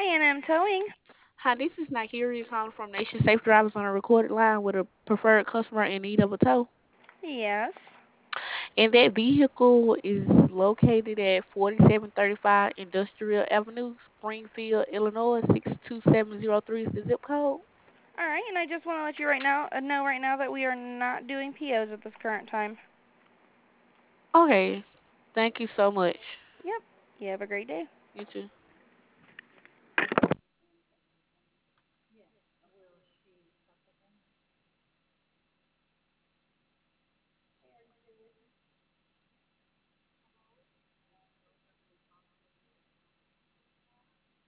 A&M Towing. Hi, this is Nigeria calling from Nation Safe Drivers on a recorded line with a preferred customer in need of a tow. Yes. And that vehicle is located at 4735 Industrial Avenue, Springfield, Illinois. 62703 is the zip code. All right, and I just want to let you know right now that we are not doing POs at this current time. Okay, thank you so much. Yep. You have a great day. You too.